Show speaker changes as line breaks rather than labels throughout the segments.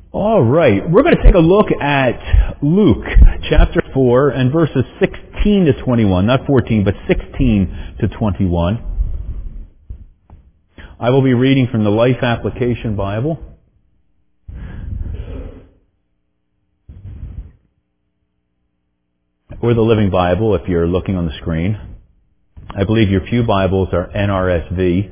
All right, we're going to take a look at Luke chapter 4 and verses 16 to 21. Not 14, but 16 to 21. I will be reading from the Life Application Bible. Or the Living Bible if you're looking on the screen. I believe your pew Bibles are NRSV.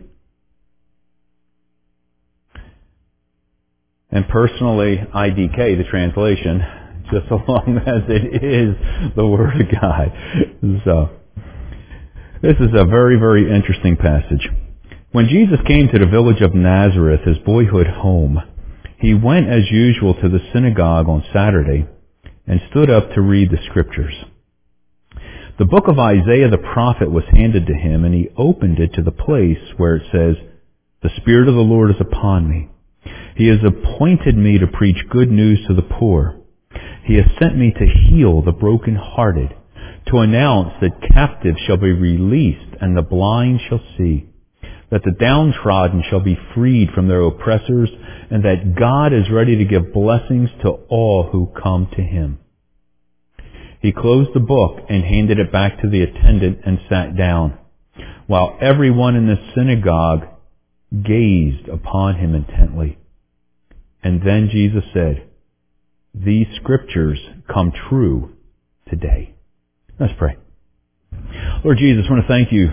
And personally, IDK, the translation, just so long as it is the Word of God. So, this is a very, very interesting passage. When Jesus came to the village of Nazareth, his boyhood home, he went as usual to the synagogue on Saturday and stood up to read the Scriptures. The book of Isaiah the prophet was handed to him, and he opened it to the place where it says, "The Spirit of the Lord is upon me. He has appointed me to preach good news to the poor. He has sent me to heal the brokenhearted, to announce that captives shall be released and the blind shall see, that the downtrodden shall be freed from their oppressors, and that God is ready to give blessings to all who come to him." He closed the book and handed it back to the attendant and sat down, while everyone in the synagogue gazed upon him intently. And then Jesus said, "These Scriptures come true today." Let's pray. Lord Jesus, I want to thank you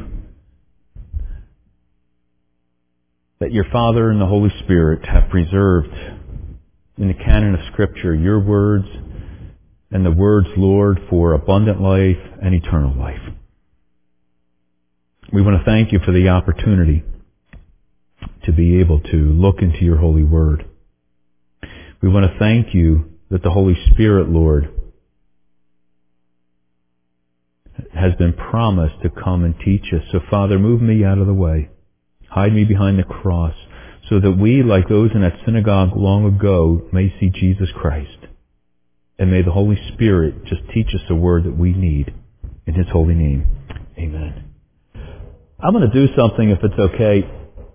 that your Father and the Holy Spirit have preserved in the canon of Scripture your words and the words, Lord, for abundant life and eternal life. We want to thank you for the opportunity to be able to look into your holy word. We want to thank you that the Holy Spirit, Lord, has been promised to come and teach us. So, Father, move me out of the way. Hide me behind the cross so that we, like those in that synagogue long ago, may see Jesus Christ. And may the Holy Spirit just teach us the word that we need. In his holy name, amen. I'm going to do something, if it's okay.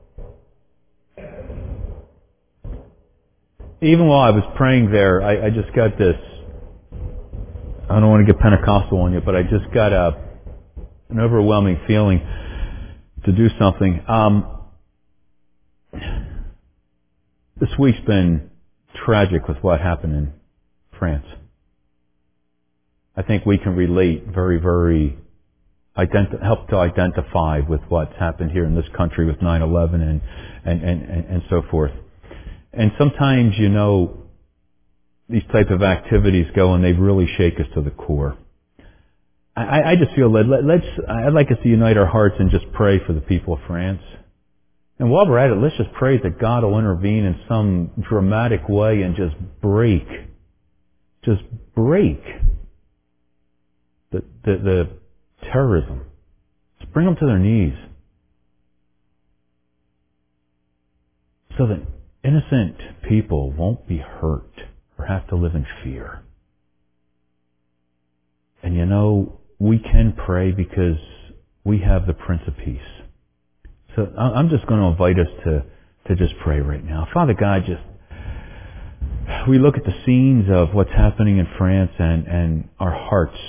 Even while I was praying there, I just got this, I don't want to get Pentecostal on you, but I just got an overwhelming feeling to do something. This week's been tragic with what happened in France. I think we can relate very, very, help to identify with what's happened here in this country with 9/11 and so forth. And sometimes, you know, these type of activities go and they really shake us to the core. I just feel that I'd like us to unite our hearts and just pray for the people of France. And while we're at it, let's just pray that God will intervene in some dramatic way and just break the terrorism. Just bring them to their knees. So that innocent people won't be hurt or have to live in fear. And you know, we can pray because we have the Prince of Peace. So I'm just going to invite us to just pray right now. Father God, we look at the scenes of what's happening in France and our hearts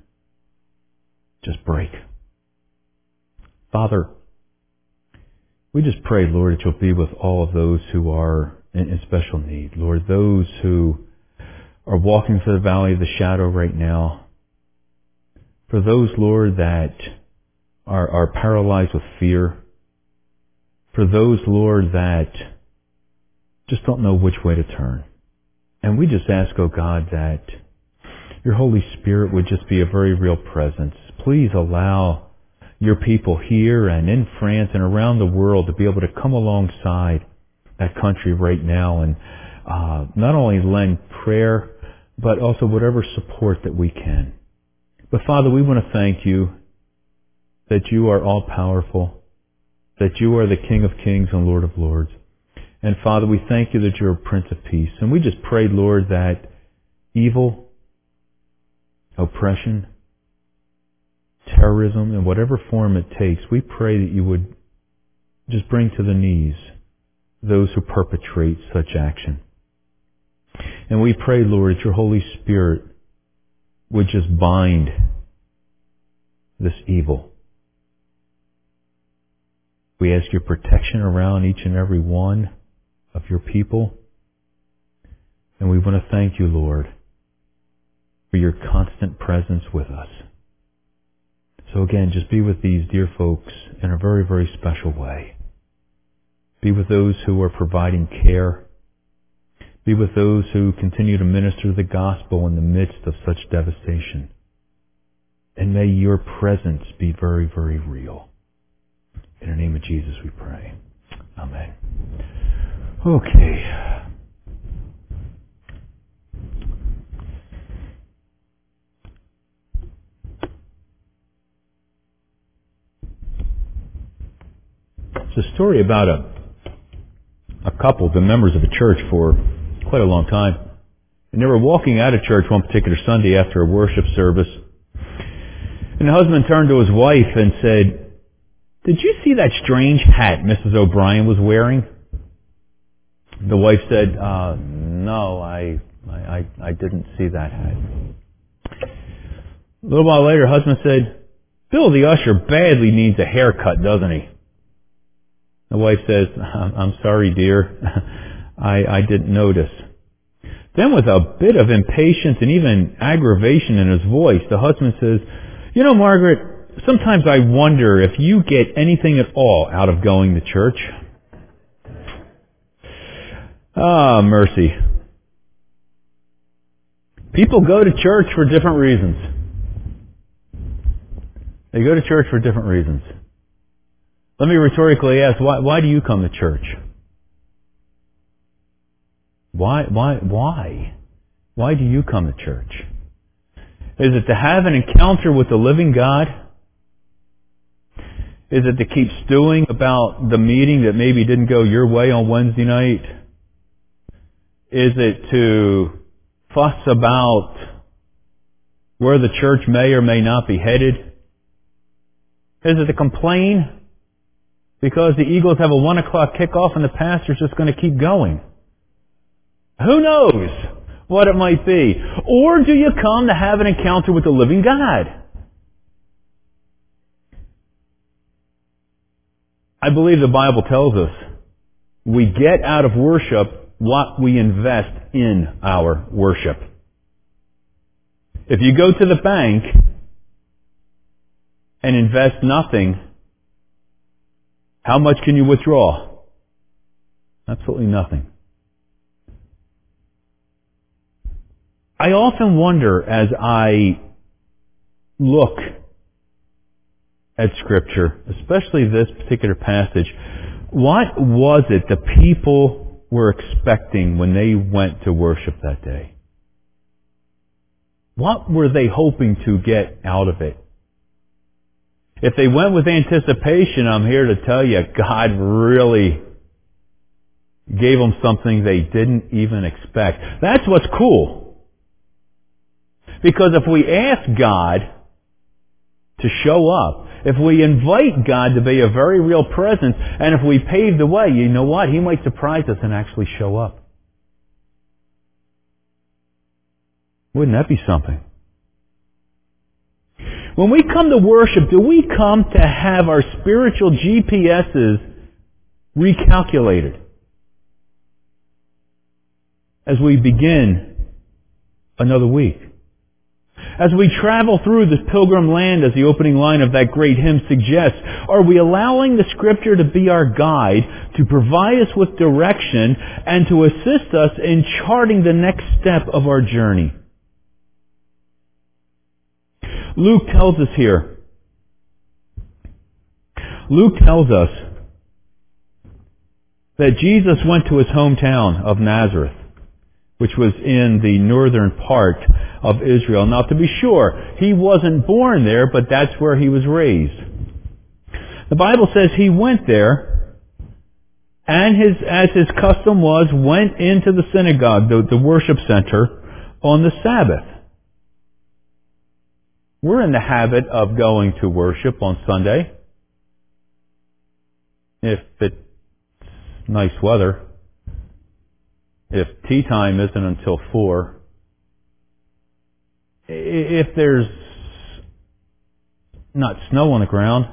just break. Father, we just pray, Lord, that you'll be with all of those who are in special need. Lord, those who are walking through the valley of the shadow right now. For those, Lord, that are paralyzed with fear. For those, Lord, that just don't know which way to turn. And we just ask, oh God, that your Holy Spirit would just be a very real presence. Please allow your people here and in France and around the world to be able to come alongside that country right now and not only lend prayer, but also whatever support that we can. But Father, we want to thank you that you are all powerful, that you are the King of Kings and Lord of Lords. And Father, we thank you that you're a Prince of Peace. And we just pray, Lord, that evil, oppression, terrorism, in whatever form it takes, we pray that you would just bring to the knees those who perpetrate such action. And we pray, Lord, that your Holy Spirit would just bind this evil. We ask your protection around each and every one of your people. And we want to thank you, Lord, for your constant presence with us. So again, just be with these dear folks in a very, very special way. Be with those who are providing care. Be with those who continue to minister the gospel in the midst of such devastation. And may your presence be very, very real. In the name of Jesus we pray. Amen. Okay. It's a story about a couple, been members of a church for quite a long time. And they were walking out of church one particular Sunday after a worship service. And the husband turned to his wife and said, "Did you see that strange hat Mrs. O'Brien was wearing?" The wife said, "No, I didn't see that hat." A little while later, husband said, "Bill the usher badly needs a haircut, doesn't he?" The wife says, "I'm sorry, dear. I didn't notice." Then with a bit of impatience and even aggravation in his voice, the husband says, "You know, Margaret, sometimes I wonder if you get anything at all out of going to church." Ah, mercy. People go to church for different reasons. They go to church for different reasons. Let me rhetorically ask, why do you come to church? Why? Why do you come to church? Is it to have an encounter with the living God? Is it to keep stewing about the meeting that maybe didn't go your way on Wednesday night? Is it to fuss about where the church may or may not be headed? Is it to complain because the Eagles have a 1 o'clock kickoff and the pastor's just going to keep going? Who knows what it might be? Or do you come to have an encounter with the living God? I believe the Bible tells us we get out of worship what we invest in our worship. If you go to the bank and invest nothing, how much can you withdraw? Absolutely nothing. I often wonder as I look at Scripture, especially this particular passage, what was it the people were expecting when they went to worship that day? What were they hoping to get out of it? If they went with anticipation, I'm here to tell you, God really gave them something they didn't even expect. That's what's cool. Because if we ask God to show up, if we invite God to be a very real presence, and if we pave the way, you know what? He might surprise us and actually show up. Wouldn't that be something? When we come to worship, do we come to have our spiritual GPSs recalculated as we begin another week? As we travel through this pilgrim land, as the opening line of that great hymn suggests, are we allowing the Scripture to be our guide, to provide us with direction, and to assist us in charting the next step of our journey? Luke tells us here. Luke tells us that Jesus went to his hometown of Nazareth, which was in the northern part of Israel. Now, to be sure, he wasn't born there, but that's where he was raised. The Bible says he went there, and as his custom was, went into the synagogue, the worship center, on the Sabbath. We're in the habit of going to worship on Sunday, if it's nice weather. if tea time isn't until 4, if there's not snow on the ground,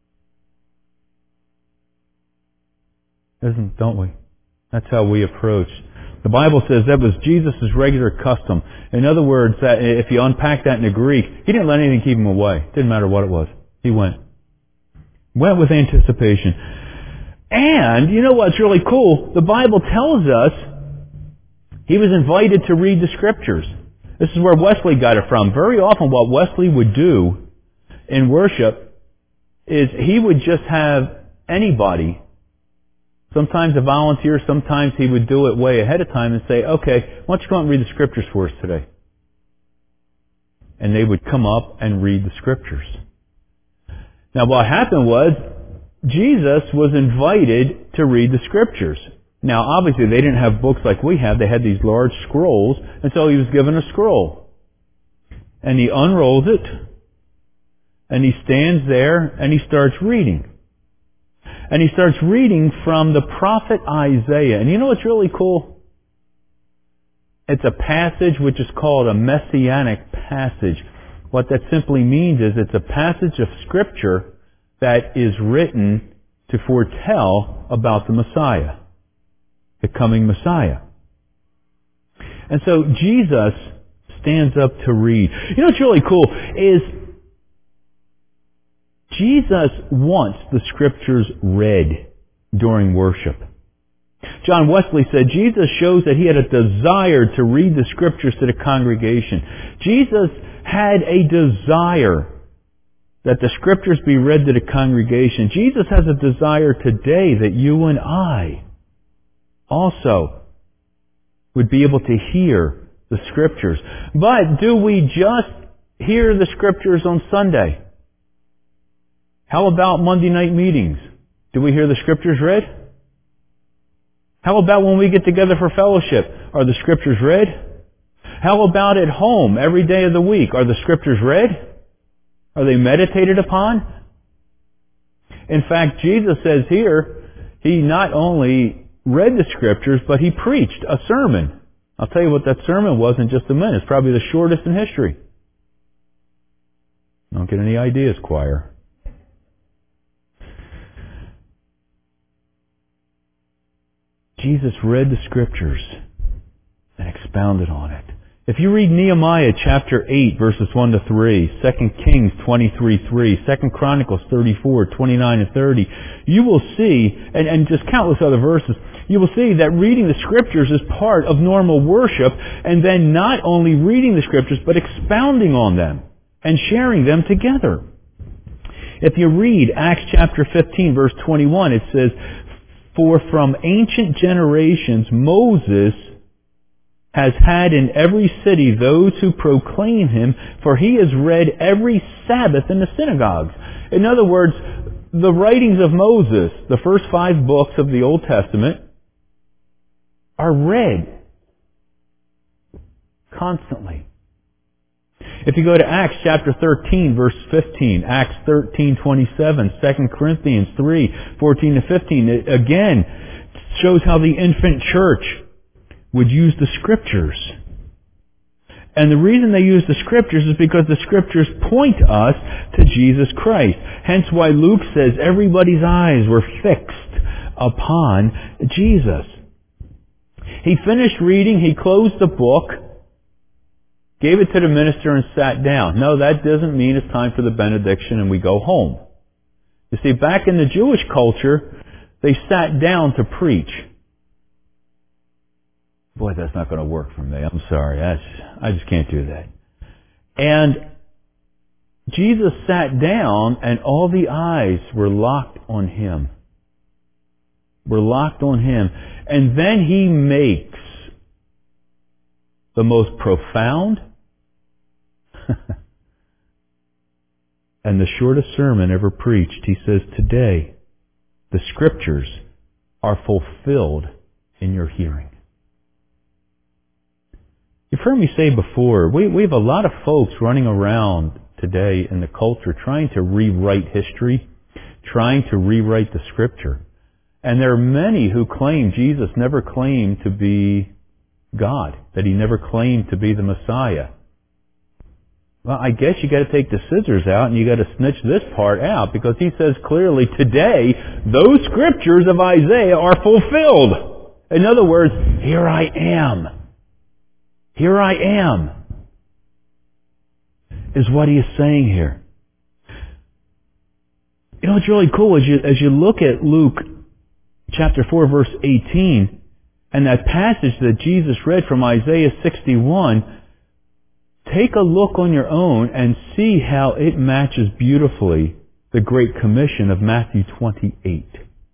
don't we? That's how we approach. The Bible says that was Jesus' regular custom. In other words, that if you unpack that in the Greek, he didn't let anything keep him away. Didn't matter what it was. He went. Went with anticipation. And, you know what's really cool? The Bible tells us he was invited to read the Scriptures. This is where Wesley got it from. Very often what Wesley would do in worship is he would just have anybody, sometimes a volunteer, sometimes he would do it way ahead of time and say, okay, why don't you go out and read the Scriptures for us today? And they would come up and read the Scriptures. Now what happened was, Jesus was invited to read the Scriptures. Now obviously they didn't have books like we have, they had these large scrolls, and so he was given a scroll. And he unrolls it, and he stands there, and he starts reading. And he starts reading from the prophet Isaiah. And you know what's really cool? It's a passage which is called a messianic passage. What that simply means is it's a passage of Scripture that is written to foretell about the Messiah, the coming Messiah. And so Jesus stands up to read. You know what's really cool is Jesus wants the Scriptures read during worship. John Wesley said Jesus shows that he had a desire to read the Scriptures to the congregation. Jesus had a desire that the Scriptures be read to the congregation. Jesus has a desire today that you and I also would be able to hear the Scriptures. But do we just hear the Scriptures on Sunday? How about Monday night meetings? Do we hear the Scriptures read? How about when we get together for fellowship? Are the Scriptures read? How about at home every day of the week? Are the Scriptures read? Are they meditated upon? In fact, Jesus says here, he not only read the Scriptures, but he preached a sermon. I'll tell you what that sermon was in just a minute. It's probably the shortest in history. Don't get any ideas, choir. Jesus read the Scriptures and expounded on it. If you read Nehemiah chapter 8 verses 1 to 3, 2 Kings 23:3, 2 Chronicles 34:29 and 30, you will see, and just countless other verses, you will see that reading the Scriptures is part of normal worship, and then not only reading the Scriptures, but expounding on them and sharing them together. If you read Acts chapter 15 verse 21, it says, "For from ancient generations Moses has had in every city those who proclaim him, for he is read every Sabbath in the synagogues." In other words, the writings of Moses, the first 5 books of the Old Testament, are read constantly. If you go to Acts chapter 13 verse 15, Acts 13:27, 2 Corinthians 3:14 to 15, it again shows how the infant church would use the Scriptures. And the reason they use the Scriptures is because the Scriptures point us to Jesus Christ. Hence why Luke says everybody's eyes were fixed upon Jesus. He finished reading, he closed the book, gave it to the minister and sat down. No, that doesn't mean it's time for the benediction and we go home. You see, back in the Jewish culture, they sat down to preach. Boy, that's not going to work for me. I'm sorry. I just can't do that. And Jesus sat down and all the eyes were locked on him. Were locked on him. And then he makes the most profound and the shortest sermon ever preached. He says, "Today, the Scriptures are fulfilled in your hearing." You've heard me say before, we have a lot of folks running around today in the culture trying to rewrite history, trying to rewrite the Scripture. And there are many who claim Jesus never claimed to be God, that he never claimed to be the Messiah. Well, I guess you got to take the scissors out and you got to snitch this part out, because he says clearly today those scriptures of Isaiah are fulfilled. In other words, here I am. Here I am, is what he is saying here. You know, it's really cool as you look at Luke chapter 4 verse 18 and that passage that Jesus read from Isaiah 61, take a look on your own and see how it matches beautifully the Great Commission of Matthew 28.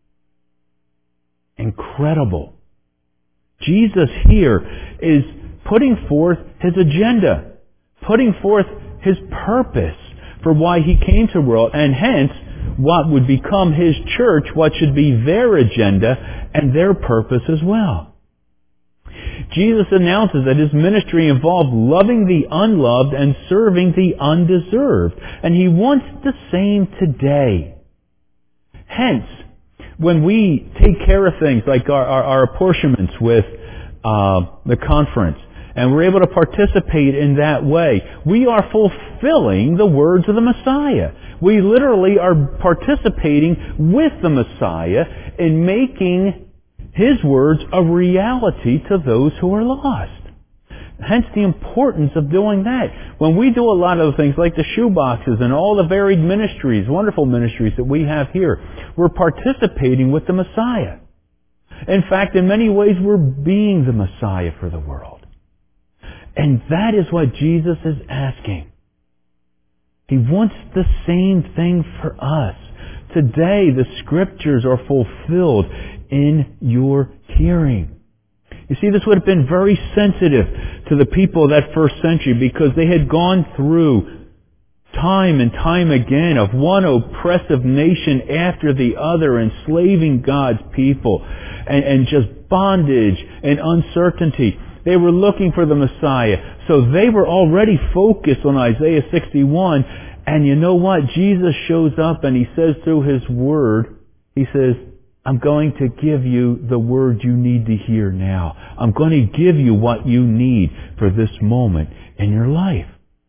Incredible. Jesus here is putting forth his agenda, putting forth his purpose for why he came to the world, and hence what would become his church, what should be their agenda and their purpose as well. Jesus announces that his ministry involved loving the unloved and serving the undeserved. And he wants the same today. Hence, when we take care of things like our apportionments with the conference, and we're able to participate in that way, we are fulfilling the words of the Messiah. We literally are participating with the Messiah in making his words a reality to those who are lost. Hence the importance of doing that. When we do a lot of things like the shoeboxes and all the varied ministries, wonderful ministries that we have here, we're participating with the Messiah. In fact, in many ways, we're being the Messiah for the world. And that is what Jesus is asking. He wants the same thing for us. Today, the Scriptures are fulfilled in your hearing. You see, this would have been very sensitive to the people of that first century, because they had gone through time and time again of one oppressive nation after the other, enslaving God's people, and just bondage and uncertainty. They were looking for the Messiah. So they were already focused on Isaiah 61. And you know what? Jesus shows up and he says through his word, he says, I'm going to give you the word you need to hear now. I'm going to give you what you need for this moment in your life.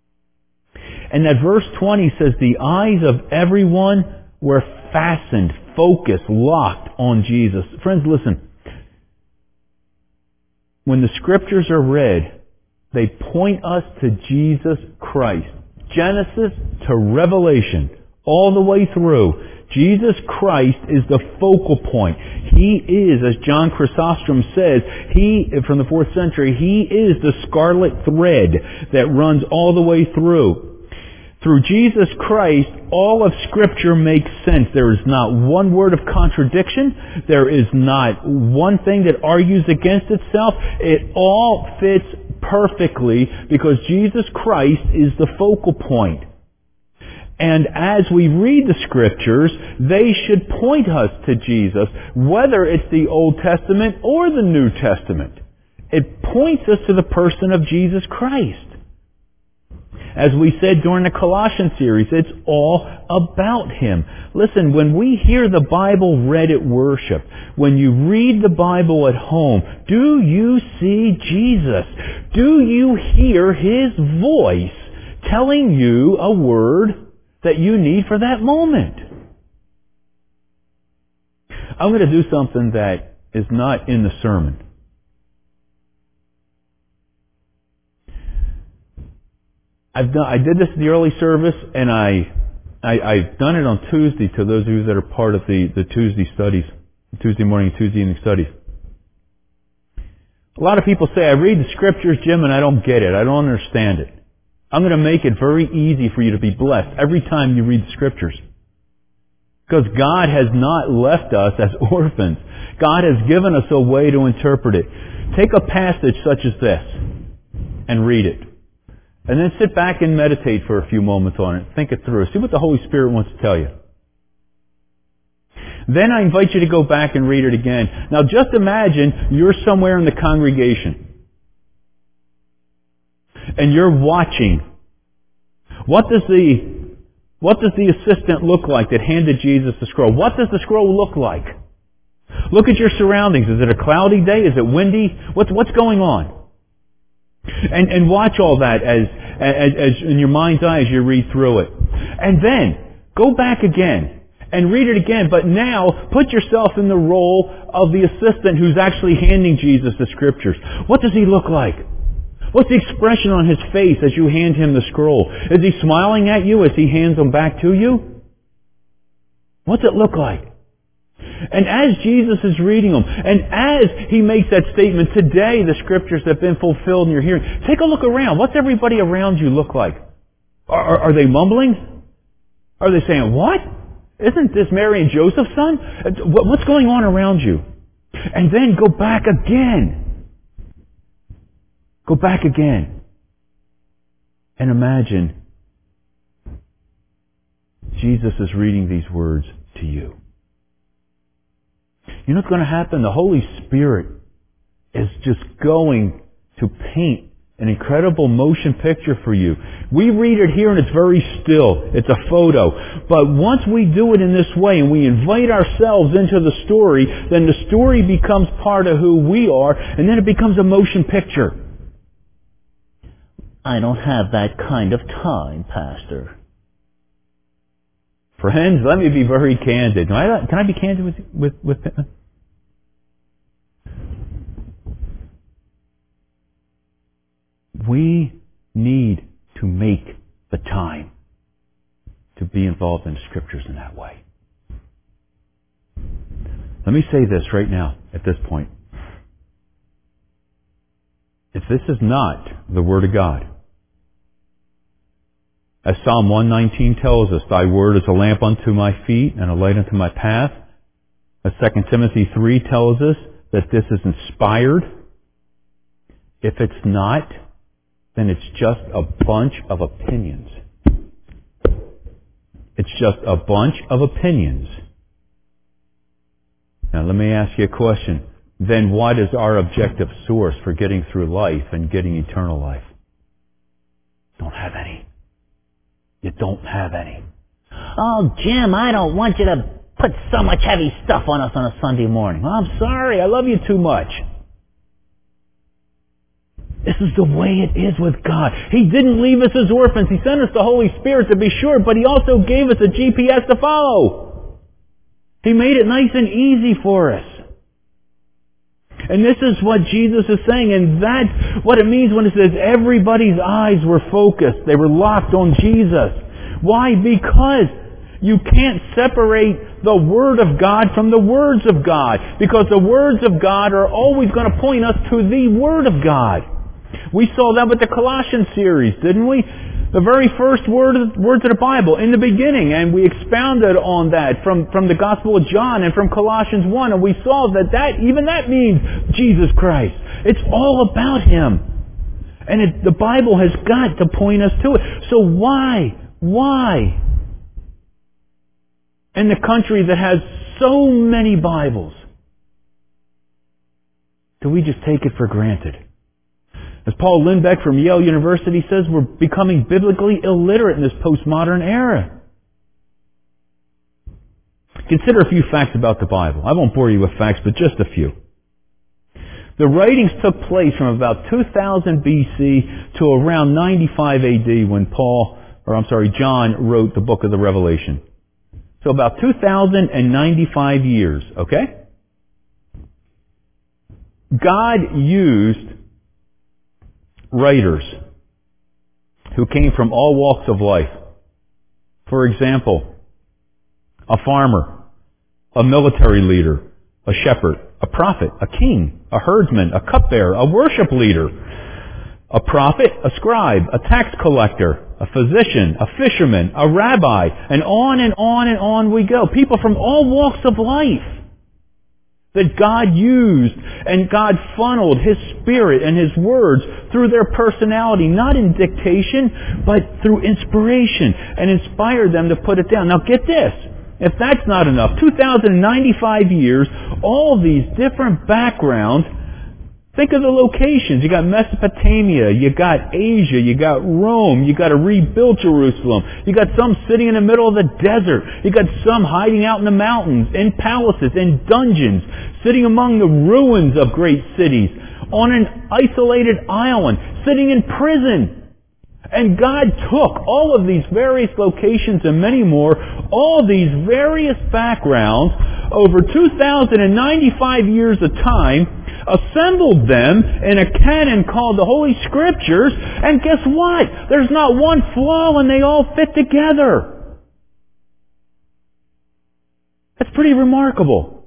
And that verse 20 says, the eyes of everyone were fastened, focused, locked on Jesus. Friends, listen. When the Scriptures are read, they point us to Jesus Christ. Genesis to Revelation, all the way through. Jesus Christ is the focal point. He is, as John Chrysostom says, from the 4th century, he is the scarlet thread that runs all the way through. Through Jesus Christ, all of Scripture makes sense. There is not one word of contradiction. There is not one thing that argues against itself. It all fits perfectly because Jesus Christ is the focal point. And as we read the Scriptures, they should point us to Jesus, whether it's the Old Testament or the New Testament. It points us to the person of Jesus Christ. As we said during the Colossians series, it's all about Him. Listen, when we hear the Bible read at worship, when you read the Bible at home, do you see Jesus? Do you hear His voice telling you a word that you need for that moment? I'm going to do something that is not in the sermon. I did this in the early service, and I've done it on Tuesday to those of you that are part of the Tuesday studies, Tuesday morning, Tuesday evening studies. A lot of people say, I read the Scriptures, Jim, and I don't get it. I don't understand it. I'm going to make it very easy for you to be blessed every time you read the Scriptures. Because God has not left us as orphans. God has given us a way to interpret it. Take a passage such as this and read it. And then sit back and meditate for a few moments on it. Think it through. See what the Holy Spirit wants to tell you. Then I invite you to go back and read it again. Now just imagine you're somewhere in the congregation. And you're watching. What does the assistant look like that handed Jesus the scroll? What does the scroll look like? Look at your surroundings. Is it a cloudy day? Is it windy? What's going on? And watch all that as in your mind's eye as you read through it. And then, go back again and read it again, but now put yourself in the role of the assistant who's actually handing Jesus the Scriptures. What does he look like? What's the expression on his face as you hand him the scroll? Is he smiling at you as he hands them back to you? What's it look like? And as Jesus is reading them, and as he makes that statement, today the Scriptures have been fulfilled in your hearing, take a look around. What's everybody around you look like? Are they mumbling? Are they saying, what? Isn't this Mary and Joseph's son? What's going on around you? And then go back again. Go back again. And imagine Jesus is reading these words to you. You know what's going to happen? The Holy Spirit is just going to paint an incredible motion picture for you. We read it here and it's very still. It's a photo. But once we do it in this way and we invite ourselves into the story, then the story becomes part of who we are, and then it becomes a motion picture. I don't have that kind of time, Pastor. Friends, let me be very candid. Can I be candid with we need to make the time to be involved in Scriptures in that way. Let me say this right now, at this point. If this is not the Word of God, as Psalm 119 tells us, Thy Word is a lamp unto my feet and a light unto my path. As 2 Timothy 3 tells us that this is inspired. If it's not, then it's just a bunch of opinions. It's just a bunch of opinions. Now let me ask you a question. Then what is our objective source for getting through life and getting eternal life? Don't have any. You don't have any. Oh, Jim, I don't want you to put so much heavy stuff on us on a Sunday morning. Well, I'm sorry. I love you too much. This is the way it is with God. He didn't leave us as orphans. He sent us the Holy Spirit to be sure, but He also gave us a GPS to follow. He made it nice and easy for us. And this is what Jesus is saying, and that's what it means when it says everybody's eyes were focused. They were locked on Jesus. Why? Because you can't separate the Word of God from the words of God. Because the words of God are always going to point us to the Word of God. We saw that with the Colossians series, didn't we? The very first words of the Bible, in the beginning, and we expounded on that from the Gospel of John and from Colossians 1, and we saw that even that means Jesus Christ. It's all about Him. And the Bible has got to point us to it. So why in the country that has so many Bibles do we just take it for granted? As Paul Lindbeck from Yale University says, we're becoming biblically illiterate in this postmodern era. Consider a few facts about the Bible. I won't bore you with facts, but just a few. The writings took place from about 2000 BC to around 95 AD when John wrote the book of the Revelation. So about 2095 years, okay? God used writers who came from all walks of life. For example, a farmer, a military leader, a shepherd, a prophet, a king, a herdsman, a cupbearer, a worship leader, a prophet, a scribe, a tax collector, a physician, a fisherman, a rabbi, and on and on and on we go. People from all walks of life that God used, and God funneled His Spirit and His words through their personality, not in dictation, but through inspiration, and inspired them to put it down. Now get this. If that's not enough, 2,095 years, all these different backgrounds. Think of the locations. You got Mesopotamia, you got Asia, you got Rome, you got a rebuilt Jerusalem, you got some sitting in the middle of the desert, you got some hiding out in the mountains, in palaces, in dungeons, sitting among the ruins of great cities. on an isolated island, sitting in prison. And God took all of these various locations and many more, all these various backgrounds, over 2,095 years of time, assembled them in a canon called the Holy Scriptures, and guess what? There's not one flaw and they all fit together. That's pretty remarkable.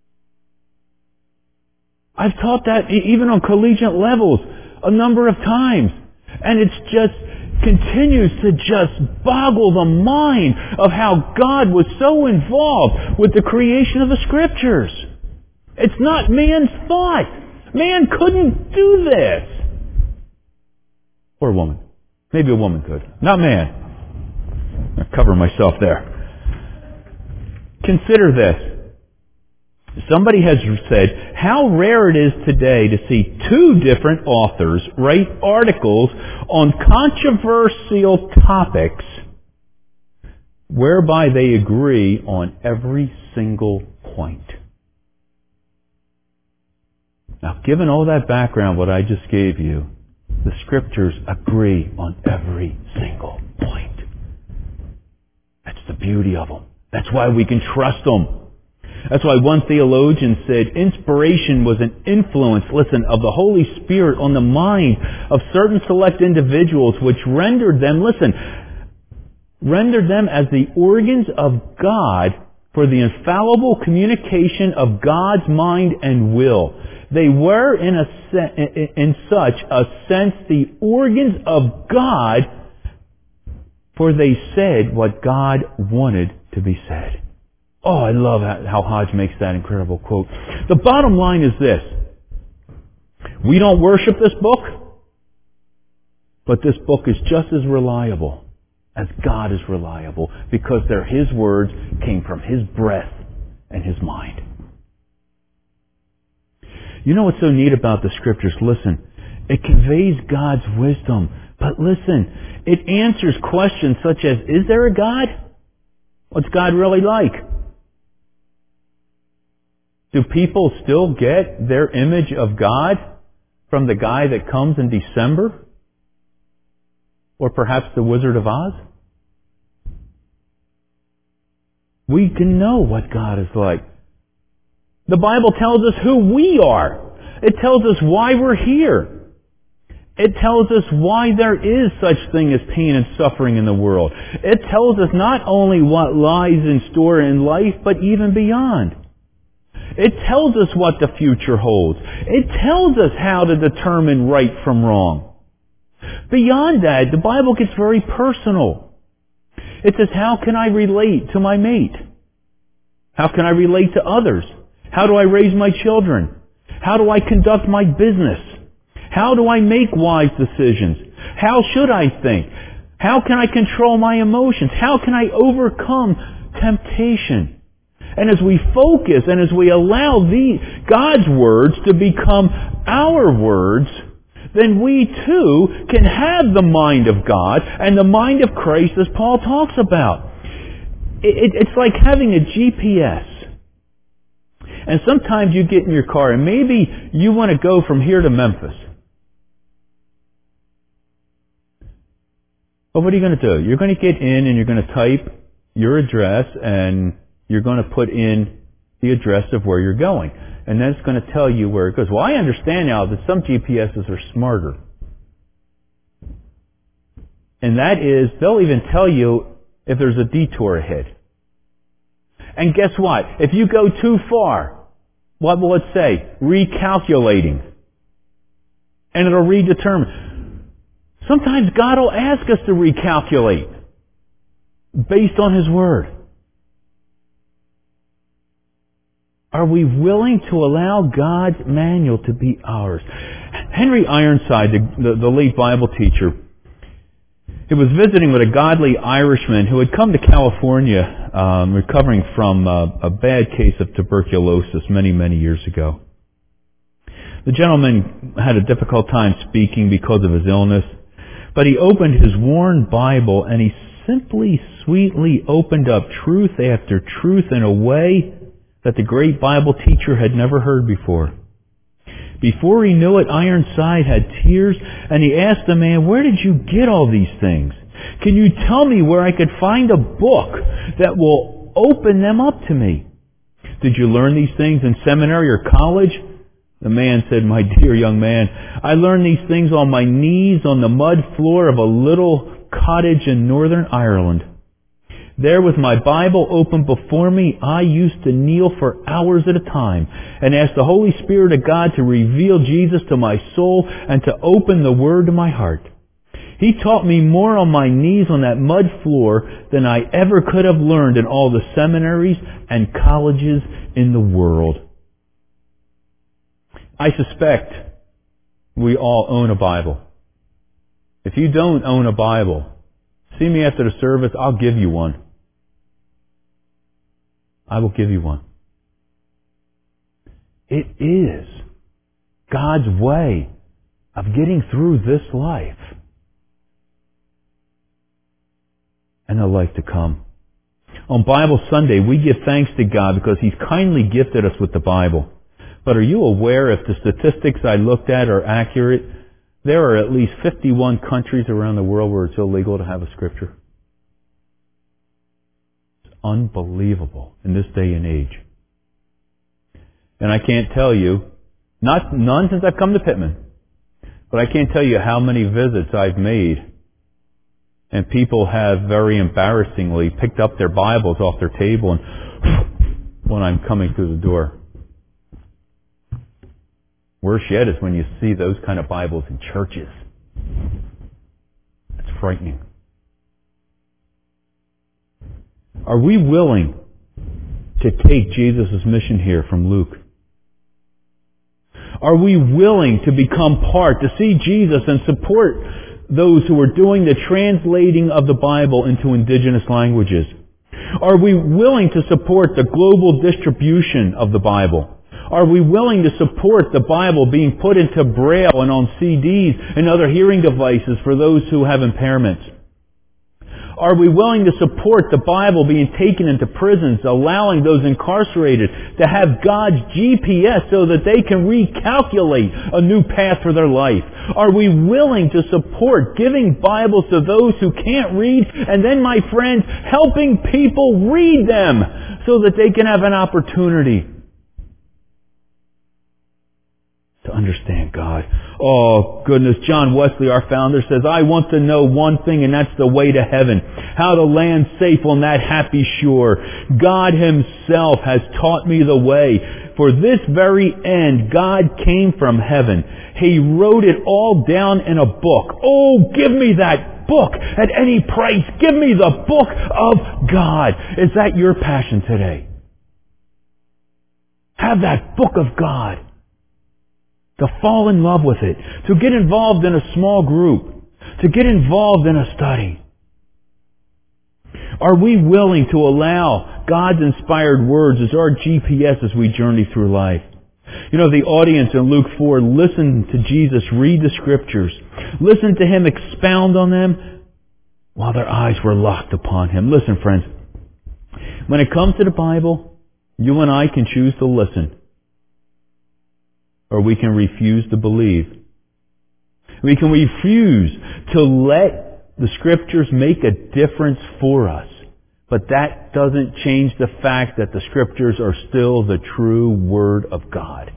I've taught that even on collegiate levels a number of times. And it's just continues to just boggle the mind of how God was so involved with the creation of the Scriptures. It's not man's thought. Man couldn't do this. Or a woman. Maybe a woman could. Not man. I'll cover myself there. Consider this. Somebody has said how rare it is today to see two different authors write articles on controversial topics whereby they agree on every single point. Now, given all that background, what I just gave you, the Scriptures agree on every single point. That's the beauty of them. That's why we can trust them. That's why one theologian said inspiration was an influence, of the Holy Spirit on the mind of certain select individuals which rendered them as the organs of God for the infallible communication of God's mind and will. They were, in such a sense, the organs of God, for they said what God wanted to be said. Oh, I love how Hodge makes that incredible quote. The bottom line is this. We don't worship this book, but this book is just as reliable as God is reliable because they're His words came from His breath and His mind. You know what's so neat about the Scriptures? Listen, it conveys God's wisdom. But listen, it answers questions such as, is there a God? What's God really like? Do people still get their image of God from the guy that comes in December? Or perhaps the Wizard of Oz? We can know what God is like. The Bible tells us who we are. It tells us why we're here. It tells us why there is such thing as pain and suffering in the world. It tells us not only what lies in store in life, but even beyond. It tells us what the future holds. It tells us how to determine right from wrong. Beyond that, the Bible gets very personal. It says, how can I relate to my mate? How can I relate to others? How do I raise my children? How do I conduct my business? How do I make wise decisions? How should I think? How can I control my emotions? How can I overcome temptation? And as we focus and as we allow God's words to become our words, then we too can have the mind of God and the mind of Christ as Paul talks about. It's like having a GPS. And sometimes you get in your car and maybe you want to go from here to Memphis. Well, what are you going to do? You're going to get in and you're going to type your address and you're going to put in the address of where you're going. And then it's going to tell you where it goes. Well, I understand now that some GPSs are smarter. And that is, they'll even tell you if there's a detour ahead. And guess what? If you go too far, what will it say? Recalculating. And it'll redetermine. Sometimes God will ask us to recalculate based on His Word. Are we willing to allow God's manual to be ours? Henry Ironside, the late Bible teacher, he was visiting with a godly Irishman who had come to California recovering from a bad case of tuberculosis many, many years ago. The gentleman had a difficult time speaking because of his illness, but he opened his worn Bible and he simply, sweetly opened up truth after truth in a way that the great Bible teacher had never heard before. Before he knew it, Ironside had tears, and he asked the man, "Where did you get all these things? Can you tell me where I could find a book that will open them up to me? Did you learn these things in seminary or college?" The man said, "My dear young man, I learned these things on my knees on the mud floor of a little cottage in Northern Ireland. There, with my Bible open before me, I used to kneel for hours at a time and ask the Holy Spirit of God to reveal Jesus to my soul and to open the Word to my heart. He taught me more on my knees on that mud floor than I ever could have learned in all the seminaries and colleges in the world." I suspect we all own a Bible. If you don't own a Bible, see me after the service, I'll give you one. I will give you one. It is God's way of getting through this life and the life to come. On Bible Sunday, we give thanks to God because He's kindly gifted us with the Bible. But are you aware, if the statistics I looked at are accurate, there are at least 51 countries around the world where it's illegal to have a Scripture? It's unbelievable in this day and age. And I can't tell you, none since I've come to Pittman, but I can't tell you how many visits I've made, and people have very embarrassingly picked up their Bibles off their table and when I'm coming through the door. Worse yet is when you see those kind of Bibles in churches. It's frightening. Are we willing to take Jesus' mission here from Luke? Are we willing to become part, to see Jesus and support those who are doing the translating of the Bible into indigenous languages? Are we willing to support the global distribution of the Bible? Are we willing to support the Bible being put into Braille and on CDs and other hearing devices for those who have impairments? Are we willing to support the Bible being taken into prisons, allowing those incarcerated to have God's GPS so that they can recalculate a new path for their life? Are we willing to support giving Bibles to those who can't read, and then, my friends, helping people read them so that they can have an opportunity to understand God? Oh, goodness. John Wesley, our founder, says, "I want to know one thing, and that's the way to heaven. How to land safe on that happy shore. God Himself has taught me the way. For this very end, God came from heaven. He wrote it all down in a book. Oh, give me that book at any price. Give me the book of God." Is that your passion today? Have that book of God. To fall in love with it, to get involved in a small group, to get involved in a study. Are we willing to allow God's inspired words as our GPS as we journey through life? You know, the audience in Luke 4 listened to Jesus read the Scriptures, listened to Him expound on them while their eyes were locked upon Him. Listen, friends, when it comes to the Bible, you and I can choose to listen, or we can refuse to believe. We can refuse to let the Scriptures make a difference for us. But that doesn't change the fact that the Scriptures are still the true Word of God.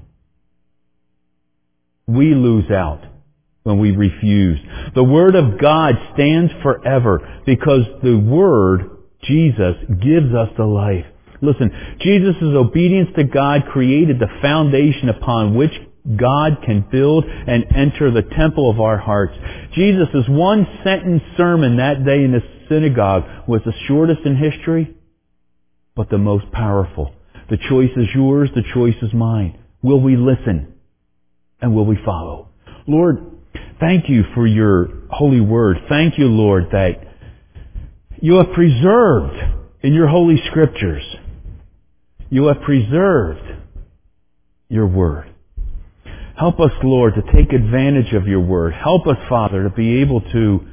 We lose out when we refuse. The Word of God stands forever because the Word, Jesus, gives us the life. Listen, Jesus' obedience to God created the foundation upon which God can build and enter the temple of our hearts. Jesus' one-sentence sermon that day in the synagogue was the shortest in history, but the most powerful. The choice is yours, the choice is mine. Will we listen? And will we follow? Lord, thank You for Your holy word. Thank You, Lord, that You have preserved in Your holy Scriptures. You have preserved Your word. Help us, Lord, to take advantage of Your word. Help us, Father, to be able to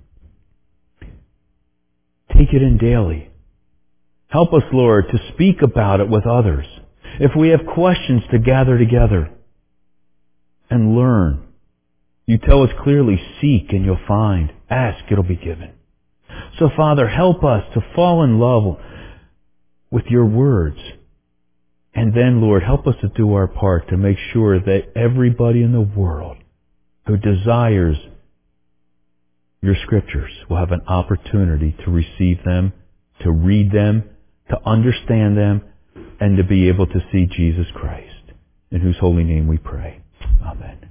take it in daily. Help us, Lord, to speak about it with others. If we have questions, to gather together. and learn. You tell us clearly, seek and you'll find. Ask, it'll be given. So Father, help us to fall in love with your words. And then, Lord, help us to do our part to make sure that everybody in the world who desires your scriptures will have an opportunity to receive them, to read them, to understand them, and to be able to see Jesus Christ, in whose holy name we pray. Amen.